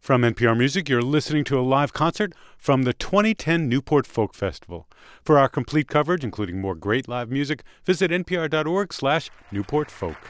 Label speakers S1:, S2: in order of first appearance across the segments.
S1: From NPR Music, you're listening to a live concert from the 2010 Newport Folk Festival. For our complete coverage, including more great live music, visit npr.org/newportfolk.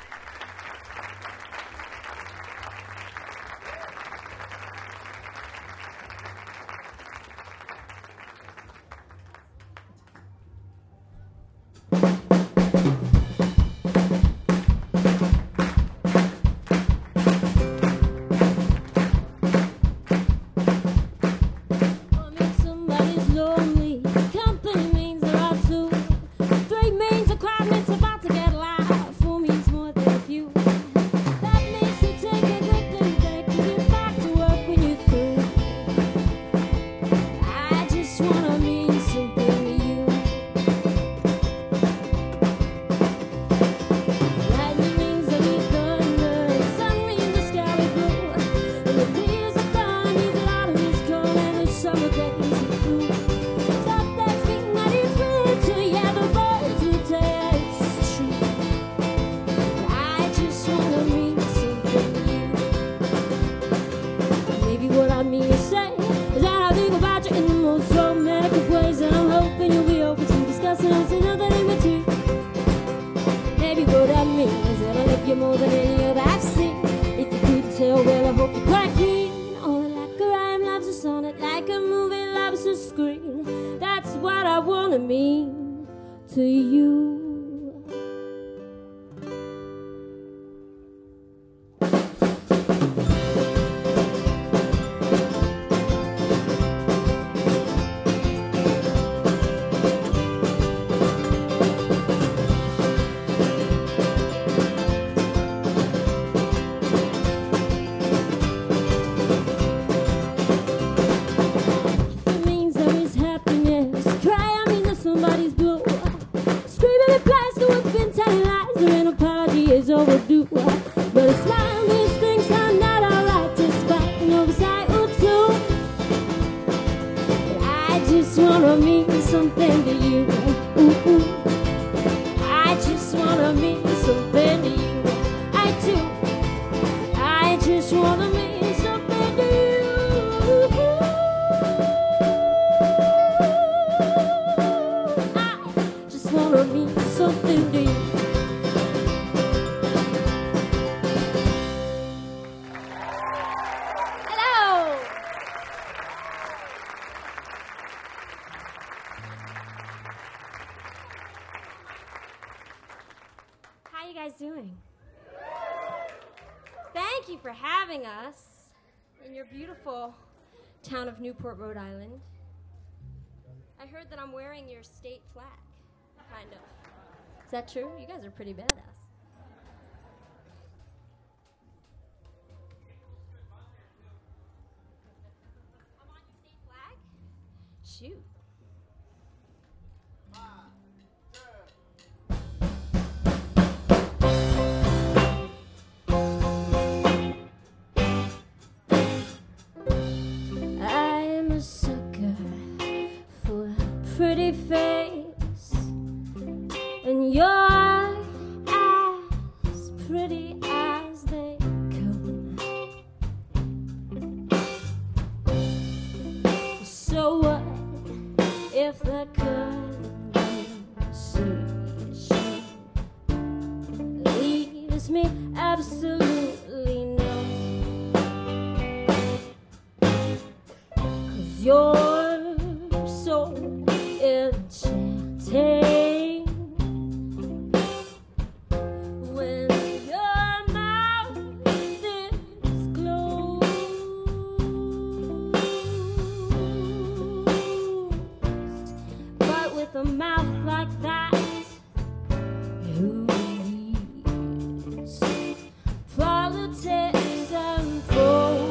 S2: Doing? Thank you for having us in your beautiful town of Newport, Rhode Island. I heard that I'm wearing your state flag, kind of. Is that true? You guys are pretty badass. I'm on your state flag? Shoot.
S3: Pretty face, and you're as pretty as they come. So what if the conversation leaves me absolutely numb? 'Cause you're so enchanting when your mouth is closed. But with a mouth like that, who needs politics and foes?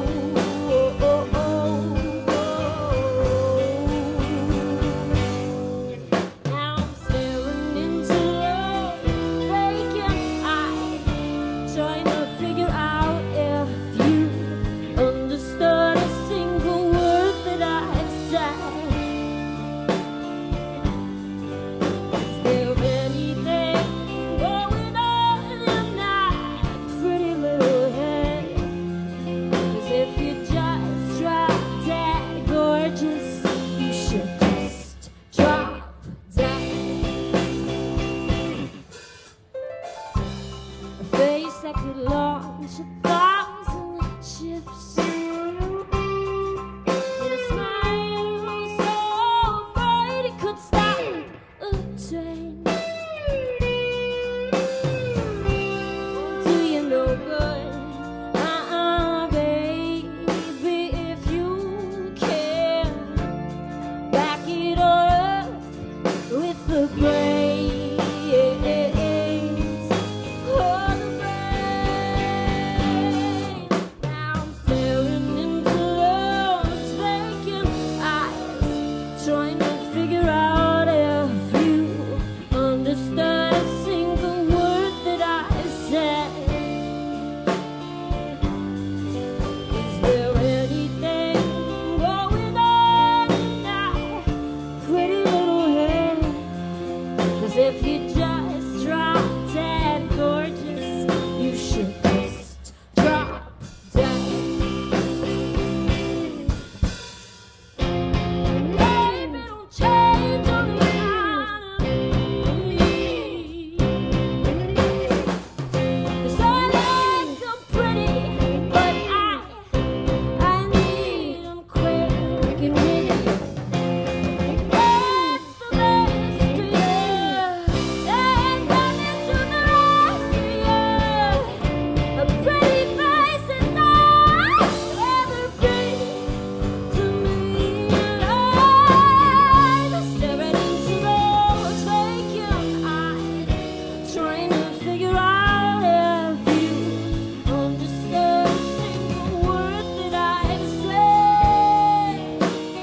S3: with a smile so bright it could stop a train. Do you know good? Baby, if you can back it up with the grace. Trying to figure out if you understood a single word that I said. Is there anything going on now, pretty little head? 'Cause if you just drop dead gorgeous, you should just drop dead. Change on the economy. 'Cause I like them pretty, but I need them quick and witty. That's the best of you, and coming to the rest of you. A pretty face is all everything to me. Staring into those vacant eyes, trying to figure out if you understood a single word that I've said.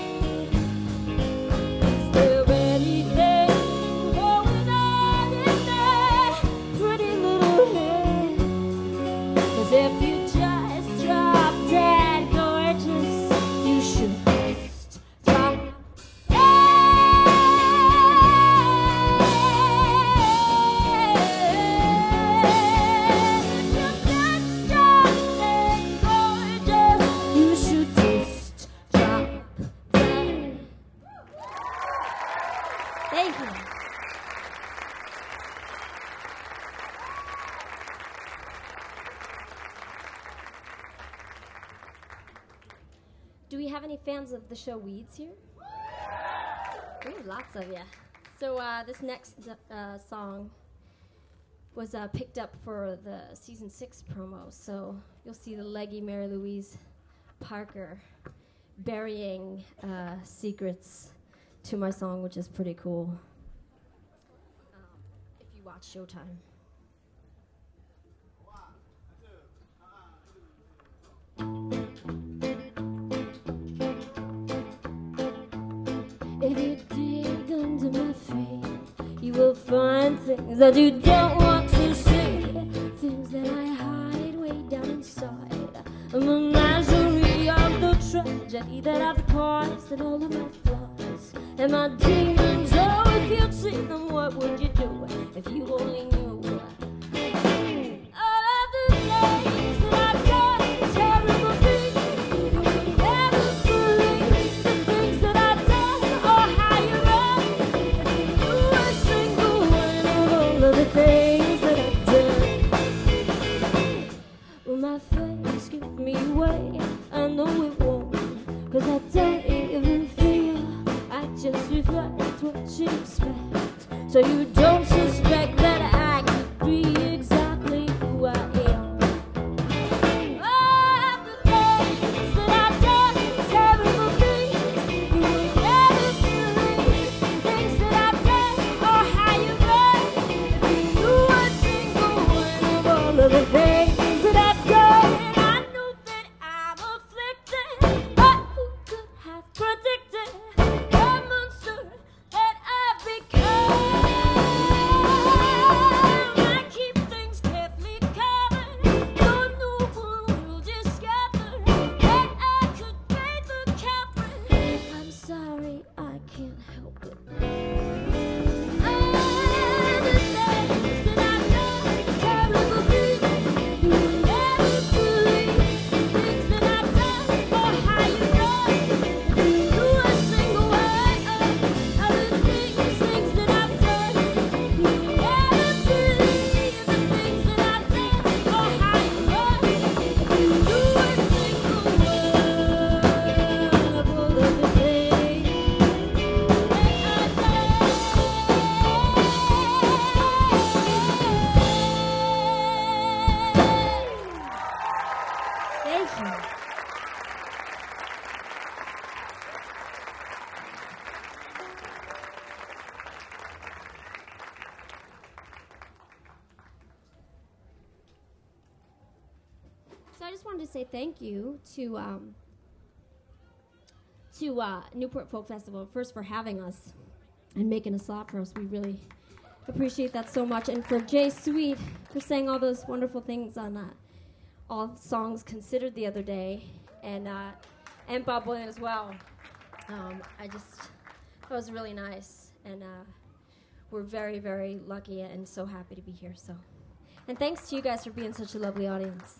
S3: Is there anything going on in that pretty little head? 'Cause if you just drop dead gorgeous, you should just drop. You should just drop dead.
S2: Thank you. Do we have any fans of the show Weeds here? Ooh, lots of you. So this next song was picked up for the season 6 promo. So you'll see the leggy Mary Louise Parker burying secrets to my song, which is pretty cool. If you watch Showtime.
S3: If you dig under my feet, you will find things that you don't want to see, things that I hide way down inside. A menagerie of the tragedy that I've caused and all of my flaws and my demons. Oh, if you'd see them, what would you do if you only knew? All of the things that I've done, terrible things you would never believe. The things that I've done, or how you run. If you knew a single one of all of the things that I've done. Will my face give me away? I know it won't, 'cause I don't even feel. I just reflect what you expect, so you don't suspect that I could be exactly who I am. All of the things that I've done, terrible things you will never believe. Things that I've done, or how you run. If you knew a single one of all of the things that I've done, I know that I'm afflicted, but who could have predicted the monster that I've become?
S2: just wanted to say thank you to Newport Folk Festival, first for having us and making a slot for us. We really appreciate that so much. And for Jay Sweet for saying all those wonderful things on All Songs Considered the other day, and Bob Boylan as well. That was really nice, and we're very, very lucky and so happy to be here. So, and thanks to you guys for being such a lovely audience.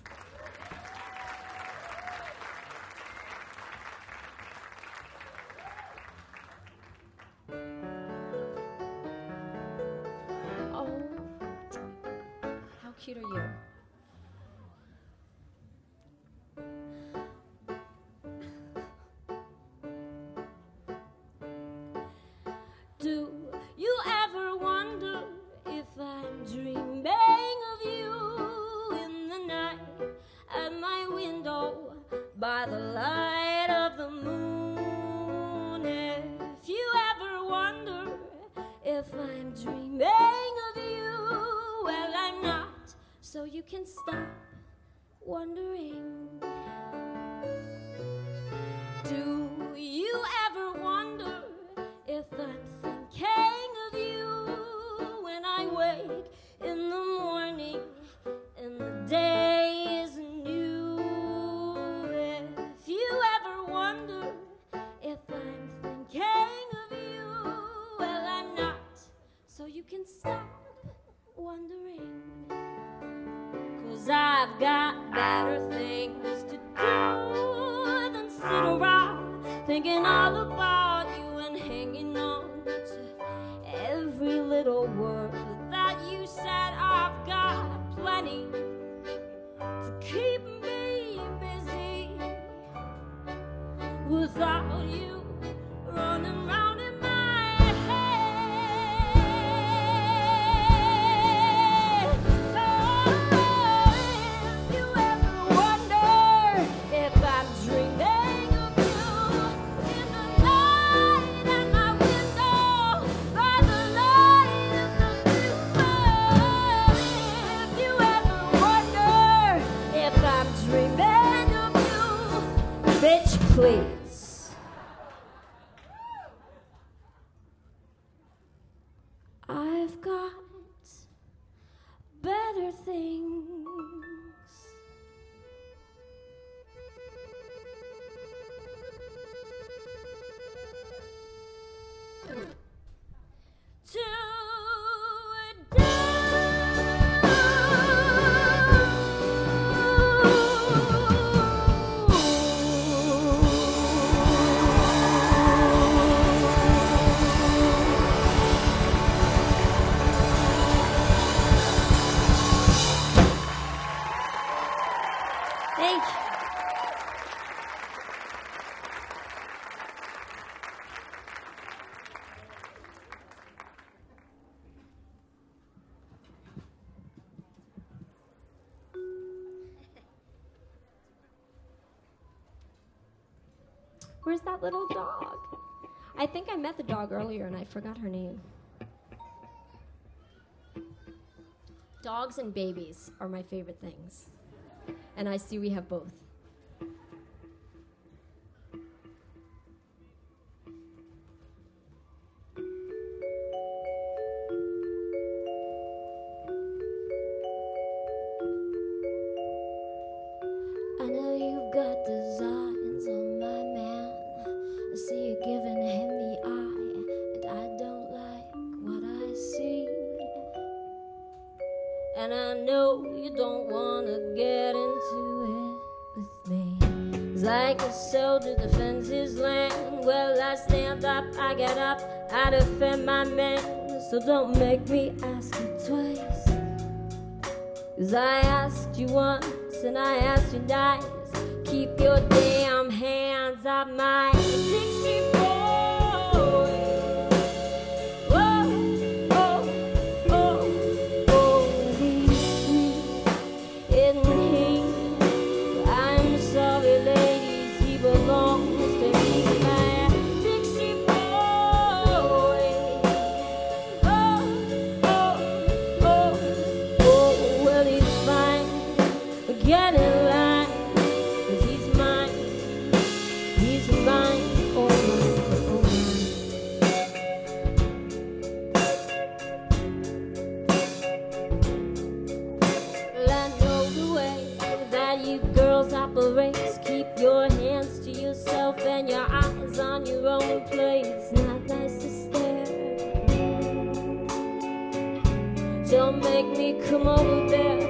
S2: Oh, how cute are you? Do you ever wonder if I'm dreaming of you in the night at my window by the light of the moon? If you ever wonder if I'm dreaming of you, well, I'm not, so you can stop wondering. Do you ever wonder if I'm thinking of you when I wake in the morning and the day is new? If you ever wonder if I'm thinking of you, well, I'm not, so you can stop wondering. 'Cause I've got better things to do than sit around thinking all about you and hanging on to every little word that you said. I've got plenty to keep me busy without you running round in my head. Oh, if you ever wonder if I'm dreaming of you in the night at my window by the light of the moon, if you ever wonder if I'm dreaming of you, bitch, please. I've got better things to Thank you. Where's that little dog? I think I met the dog earlier and I forgot her name. Dogs and babies are my favorite things. And I see we have both. I know you've got designs on my man. I see you giving him the eye, and I don't like what I see. And I know you don't wanna get into it with me. It's like a soldier defends his land. Well, I stand up, I get up, I defend my man. So don't make me ask you twice. 'Cause I asked you once and I asked you twice. Keep your damn hands off my Dixie boy. Get in line. He's mine, oh mine, oh mine. Well, I know the way that you girls operate. Keep your hands to yourself and your eyes on your own plate. It's not nice to stare. Don't make me come over there.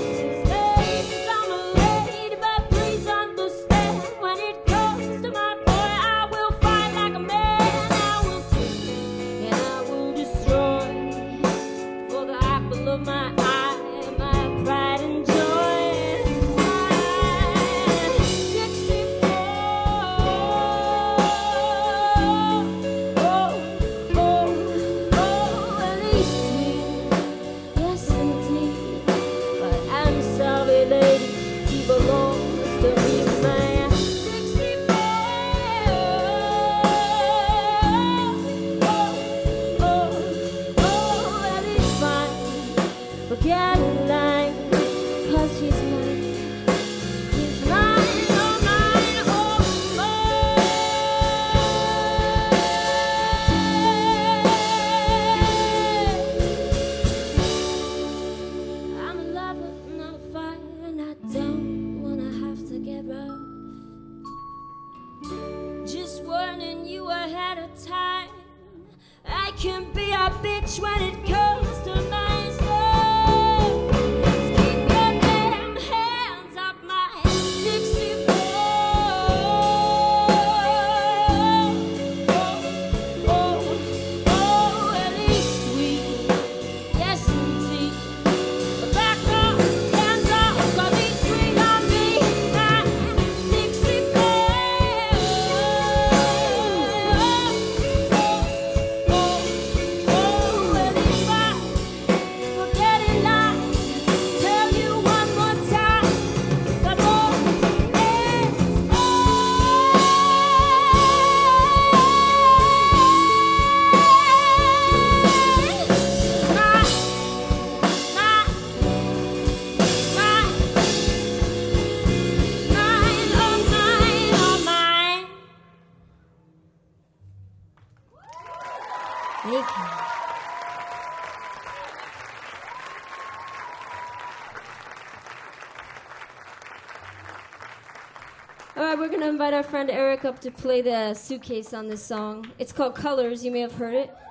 S2: All right, we're going to invite our friend Eric up to play the suitcase on this song. It's called Colors. You may have heard it.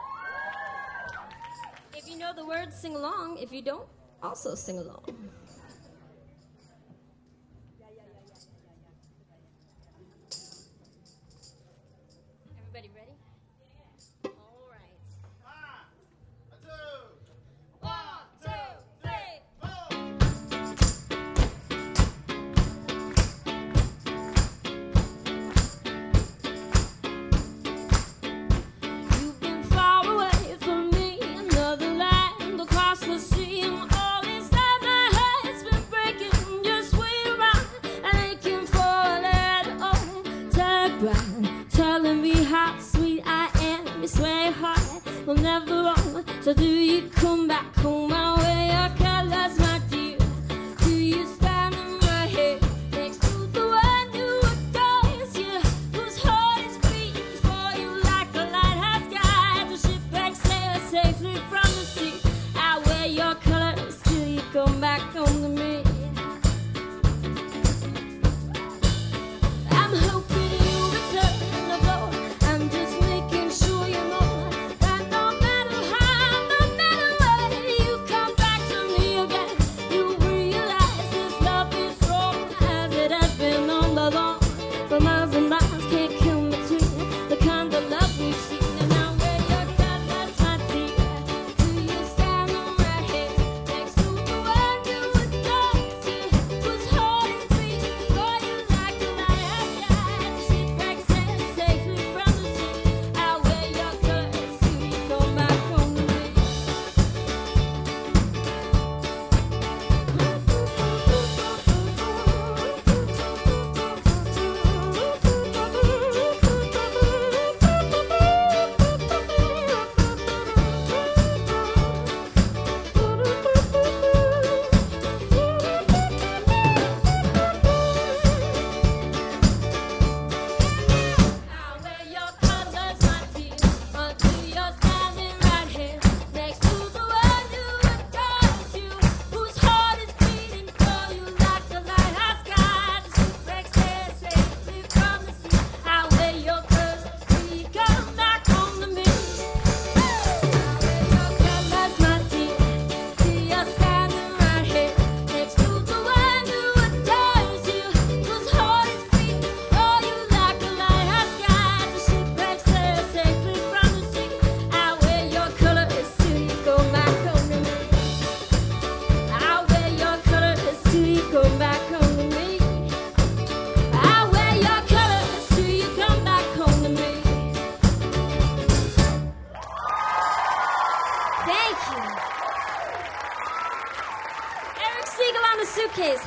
S2: If you know the words, sing along. If you don't, also sing along. Everybody ready? All right. 1, 2, 3, 4. You've been far away from me, another land across the sea. All this time my heart's been breaking, just wait around and aching for a letter. Oh, telegram telling me how sweet I am. You swear heart will never wrong. So do you come back home my way? Your colors, my dear. Do you stand in my head next to the one who adores you, whose heart is beating for you like a lighthouse guide? The shipwreck sails safely from the sea. I wear your colors till you come back home to me. I'm hoping you return the blow. I'm just making sure you know that no matter how, no matter what,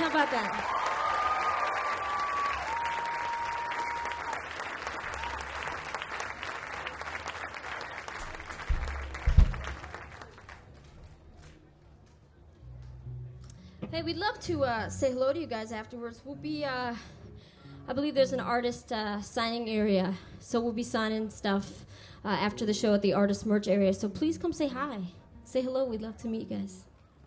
S2: How about that? Hey, we'd love to say hello to you guys afterwards. We'll be, I believe there's an artist signing area, so we'll be signing stuff after the show at the artist merch area. So please come say hi. Say hello. We'd love to meet you guys.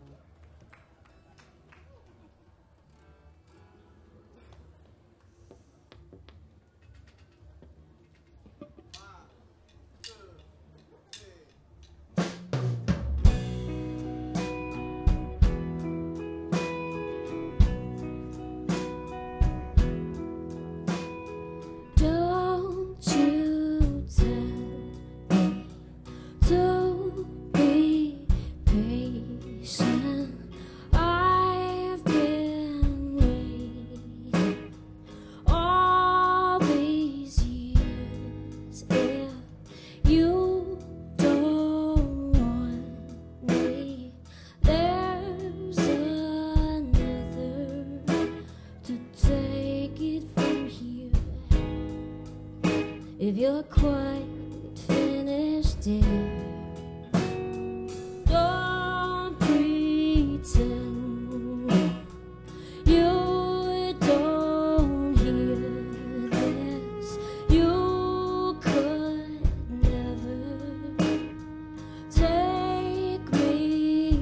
S2: If you're quite finished, dear, don't pretend you don't hear this. You could never take me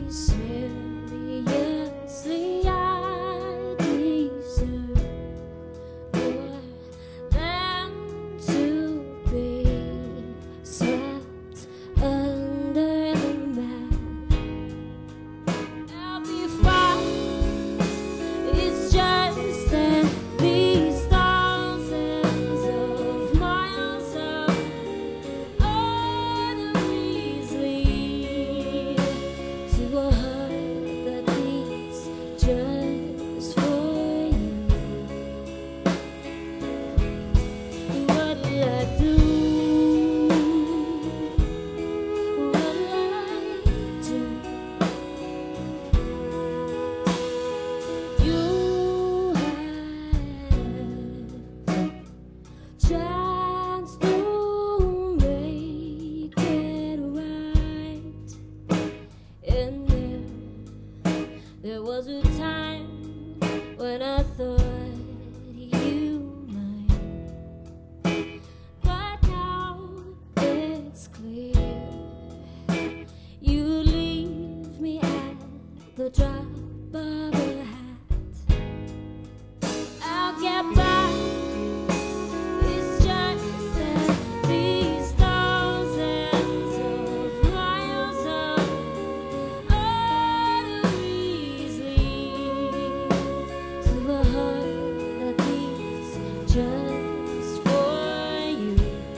S2: seriously. I deserve more than to be swept under the mat. I'll be fine. It's just that these thousands of miles of arteries lead to a heart that beats just for you. What'll I do? What'll I do? You have chance to make it right. And there was a time when I thought you might. But now it's clear you leave me at the drop of a hat. I'll get by. It's just that these thousands of miles of arteries lead to a heart that beats just for you.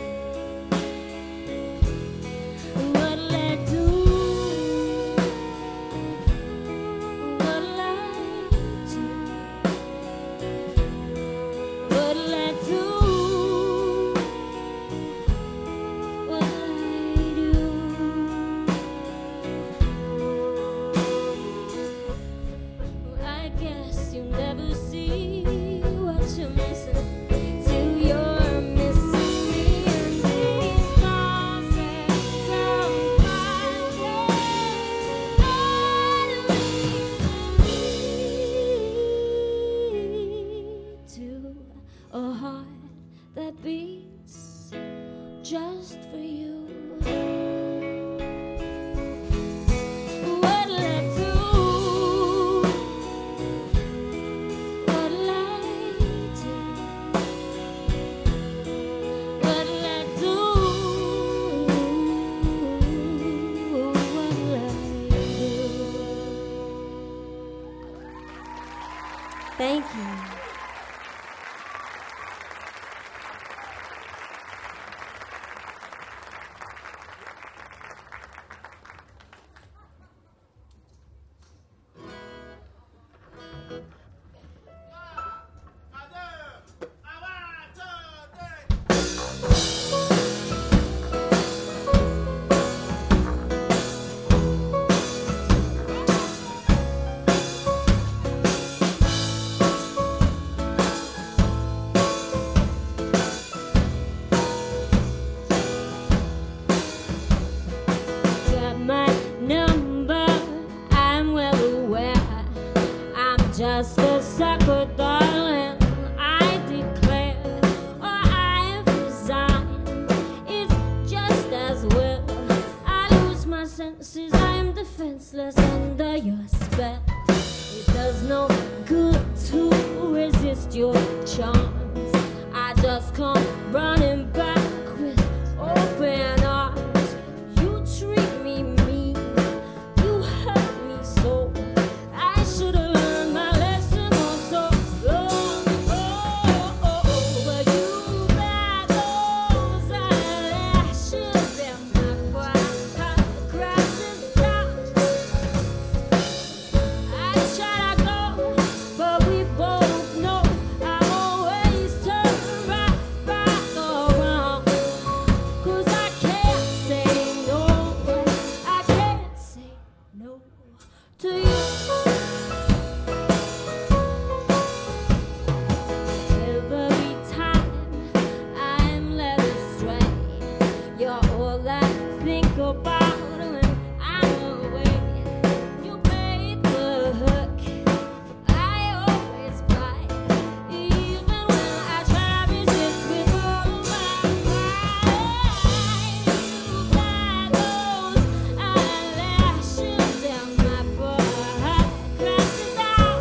S2: What'll I do? What'll I do? What'll I do? What'll I do? I guess you'll never see what you're missing till you're missing me and these thousands of miles of arteries lead to a heart that beats just for you. What'll I do? What'll I do? What'll I do? What'll I do? Thank you.
S3: defenseless under your spell. It does no good to resist your charms. I just come running back with open arms. You treat me mean, you hurt me so. I should have learned my lesson on so long ago. But you back those eyelashes and my pride crashes down. I try to go, but we both know I always turn right back around. 'Cause I can't say no, I can't say no to you. Every time I'm led astray, you're all I think about when I'm away. You made the hook, I always bite, even when I try to resist with all my might. You got those eyelashes and my pride crashes down.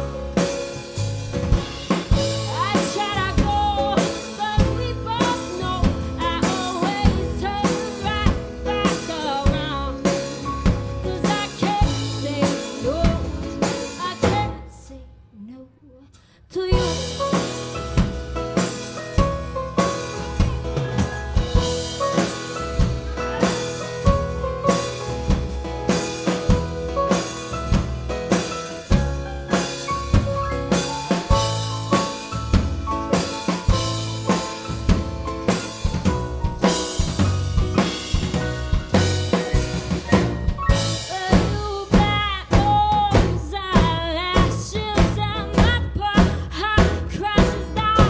S3: I try to go, but we both know I always turn right back around. 'Cause I can't say no, I can't say no to you. You got those eyelashes and my pride crashes down.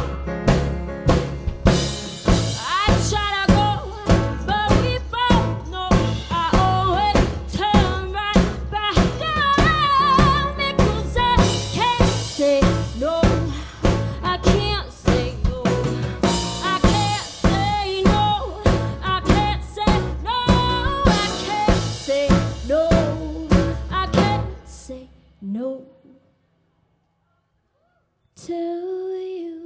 S3: I try to go, but we both know I always turn right back around. Because I can't say no, I can't say no, I can't say no, I can't say no, I can't say no, I can't say no to you.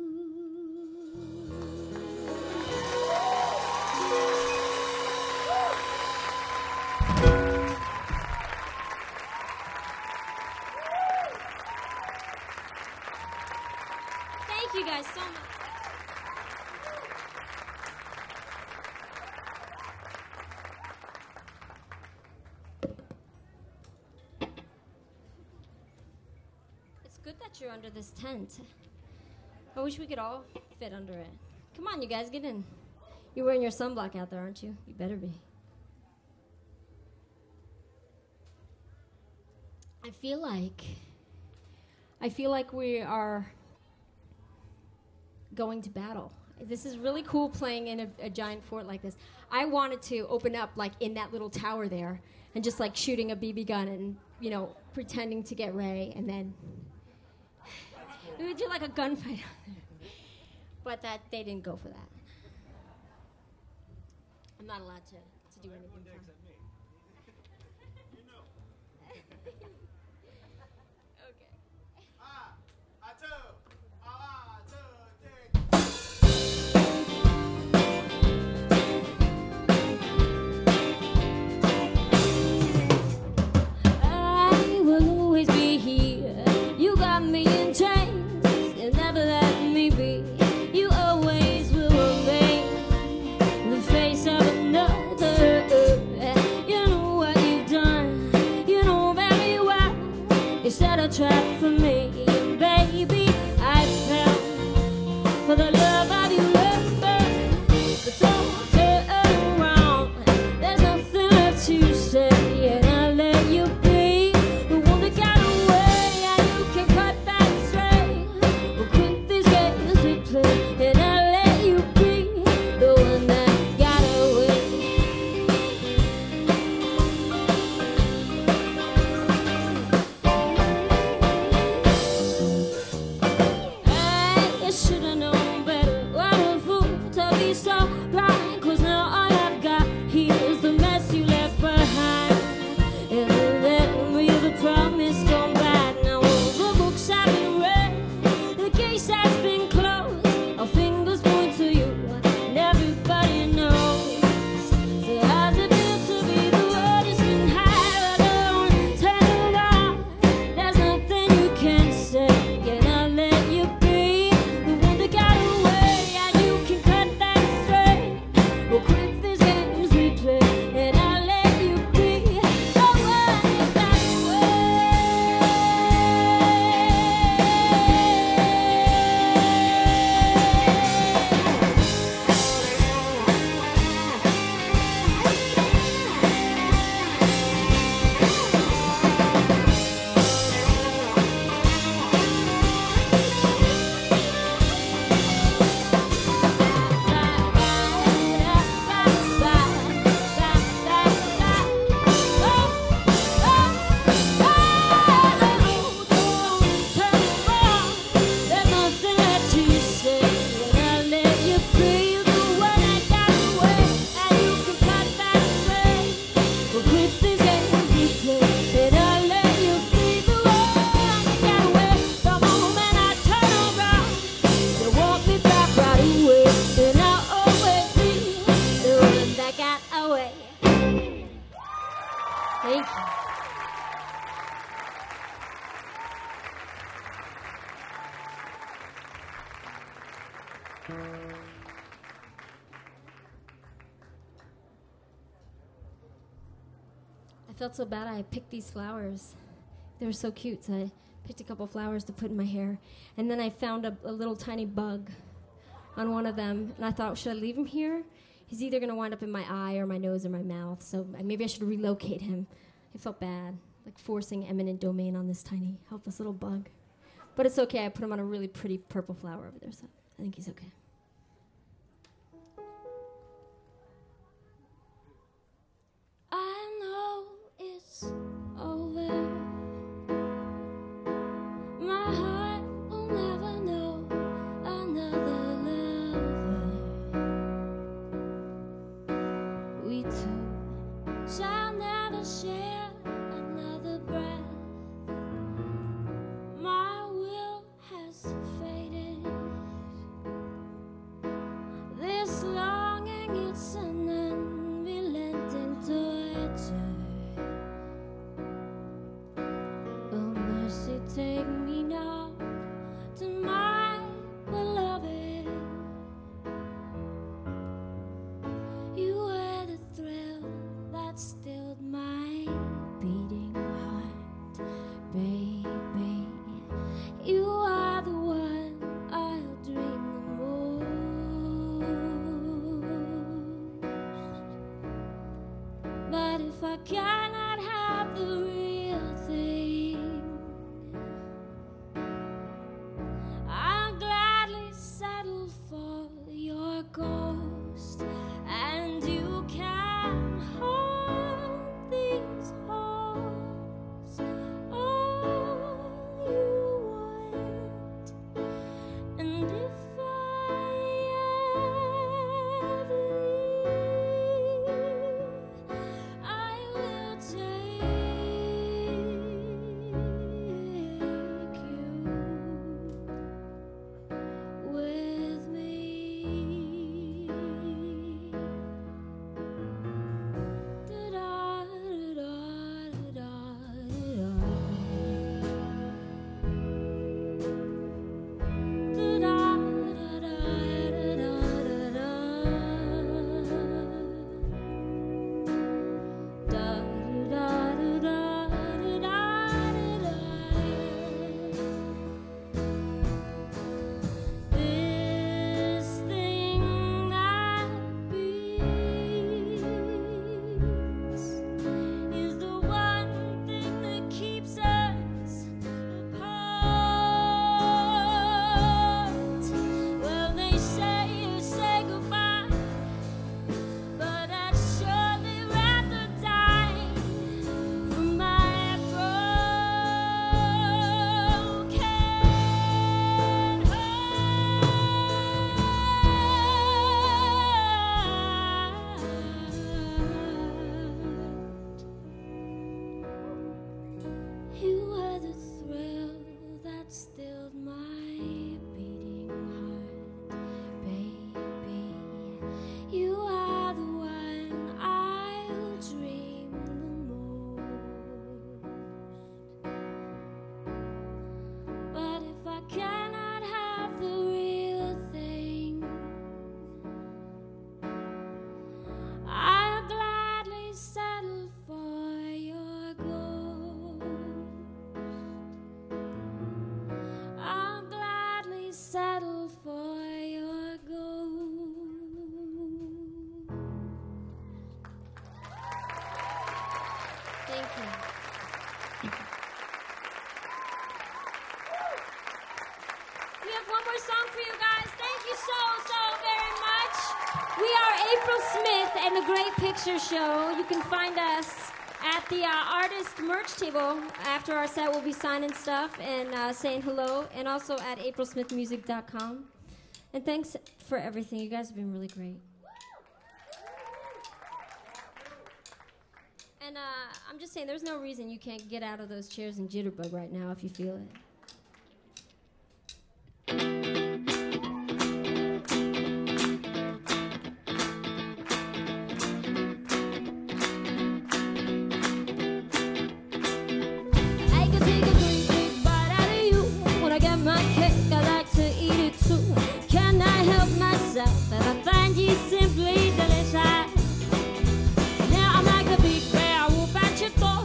S2: Thank you guys so much. It's good that you're under this tent. I wish we could all fit under it. Come on, you guys, get in. You're wearing your sunblock out there, aren't you? You better be. I feel like we are going to battle. This is really cool playing in a giant fort like this. I wanted to open up like in that little tower there and just like shooting a BB gun and, you know, pretending to get Ray, and then we would do like a gunfight. But that they didn't go for that. I'm not allowed to do anything fun. Okay.
S3: I will always be here. You got me in chains and never let me be. You always will remain in the face of another. You know what you've done, you know very well. You set a trap for me, and baby, I fell for the love of you ever. But don't turn around, there's nothing left to say, and I let you be the one that got away. And you can cut that straight. We'll quit these games we play, and I let you be the one that got away. I should've known better. What a fool to be so blind. 'Cause now all I've got here is the mess you left behind. And the
S2: felt so bad I picked these flowers. They were so cute, so I picked a couple flowers to put in my hair. And then I found a little tiny bug on one of them, and I thought, should I leave him here? He's either going to wind up in my eye or my nose or my mouth, so maybe I should relocate him. I felt bad, like forcing eminent domain on this tiny, helpless little bug. But it's okay, I put him on a really pretty purple flower over there, so I think he's okay.
S3: I know it's over. My heart will never know another lover. We two shall never share another breath. My will has faded. This longing, it's an unrelenting torture. Oh, mercy, take me now to my beloved. You were the thrill that stilled my beating heart, baby. You are the one I'll dream the most. But if I cannot have the real thing, I'll gladly settle for your ghost. And you can hold these halls all you want. And if I ever leave, I will take you with me. This thing that beats is the one thing that keeps us apart. Well, they say you say goodbye, but I'd surely rather die from my broken heart. You were the thrill that stilled my beating heart, baby. You are the one I'll dream the most. But if I cannot have the real thing, I'll gladly settle for your ghost. I'll gladly settle for your ghost.
S2: Thank you.
S3: We have one more song for you guys. Thank you so very much.
S2: We are April Smith and the Great Picture Show. You can find us at the artist merch table. After our set, we'll be signing stuff and saying hello, and also at aprilsmithmusic.com. And thanks for everything. You guys have been really great. And I'm just saying, there's no reason you can't get out of those chairs and jitterbug right now if you feel it.
S3: I could take a great big bite out of you. When I get my cake, I like to eat it too. Can I help myself? And I find you simply delicious. Now I'm like a big bear, I won't bite your thorn.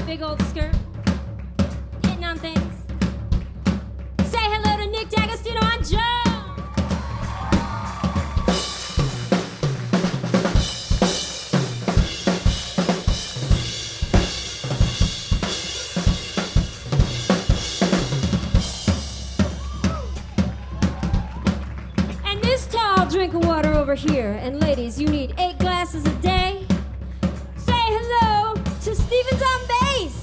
S2: big old skirt, hitting on things. Say hello to Nick D'Agostino, I'm Joe. And this tall drink of water over here. And ladies, you need 8 glasses a day. Say hello to Stevens on bass.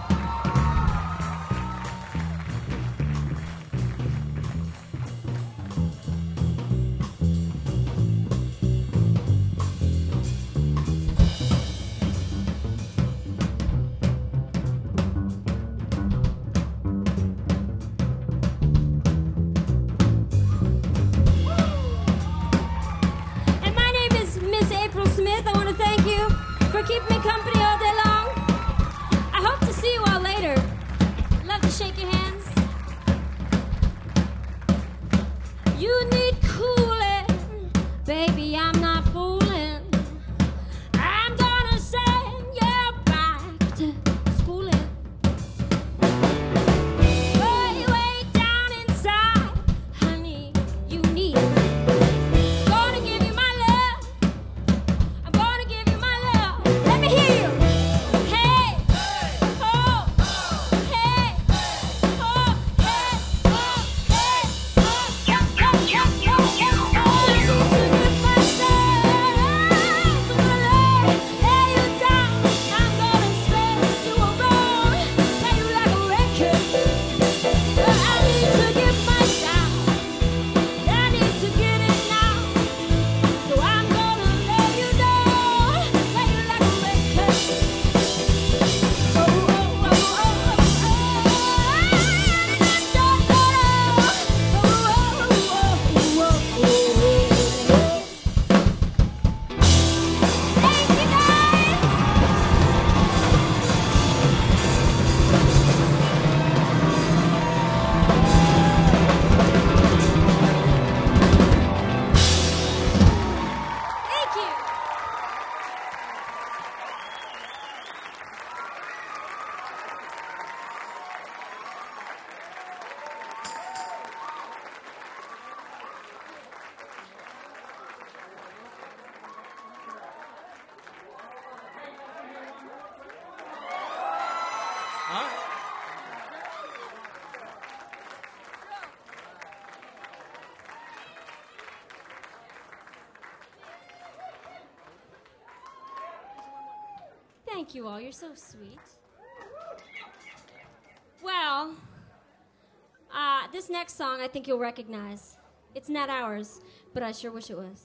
S2: And my name is Miss April Smith. I want to thank you for keeping me company all day long. I hope to see you all later. Love to shake your hands. You need cooling, baby, I'm not fooling. I'm gonna send you back to schooling. Way down inside, honey, you need it. Gonna give you my love. I'm gonna give you my love. Let me hear you. Hey, oh, hey, oh, hey, oh, hey, oh, yo, yo, yo, yo, yo, oh. I need to give myself to my love. Lay you down. I'm gonna spin you around. Play you like a record. I need to give myself. I need to get it now. So I'm gonna let you know, play you like a record. Oh, oh, oh, oh, oh, Thank you guys. Thank you. Thank you all. You're so sweet. Well, this next song I think you'll recognize. It's not ours, but I sure wish it was.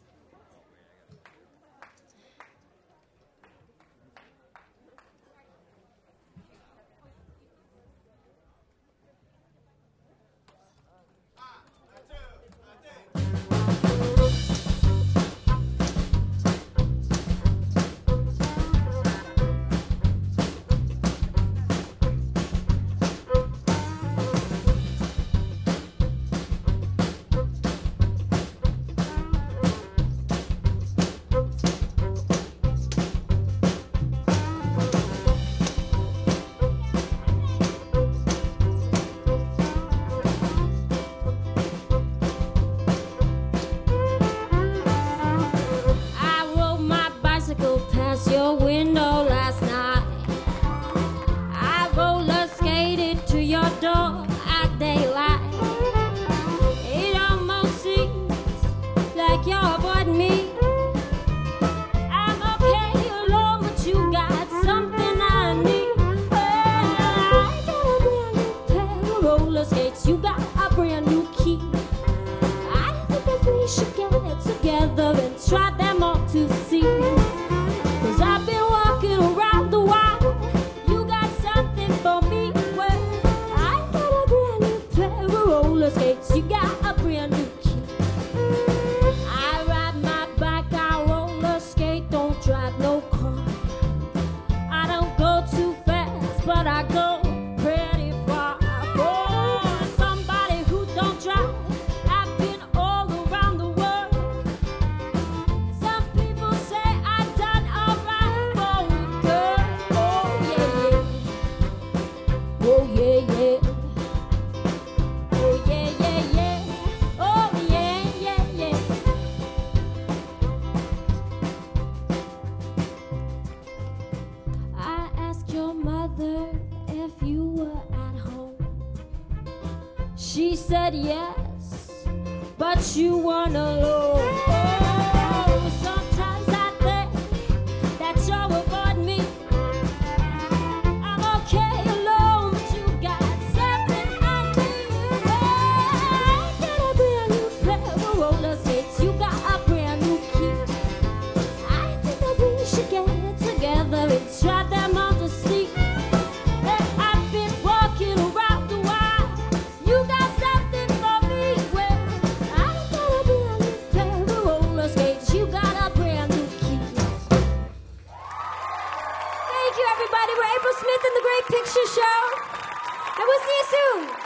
S2: I rode my bicycle past your window last night. I roller skated to your door at daylight. It almost seems like you're avoiding me. I'm okay alone, but you got something I need. Well, I got a brand new pair of roller skates. You got a brand new key. I think that we should get together and try them all to see. 'Cause I've been walking around the wild. You got something for me. Well, I got a brand new pair of roller skates. You got a brand new key. I ride my bike, I roller skate, don't drive no car. I don't go too fast, but I go pretty far. For somebody who don't drive, I've been all around the world. Some people say I've done alright for a girl. Oh yeah, yeah.
S3: said yes, but you weren't alone. Oh, sometimes I think that you'll avoid me. I'm okay alone, but you got something I need. I got a brand new pair of roller skates. You got a brand new key. I think that we should get together and try them on to see. That I've been walking around the wild. You got something for me. Well, I got a brand new pair of roller skates. You got a brand new key.
S2: Thank you, everybody. We're April Smith and the Great Picture Show. And we'll see you soon.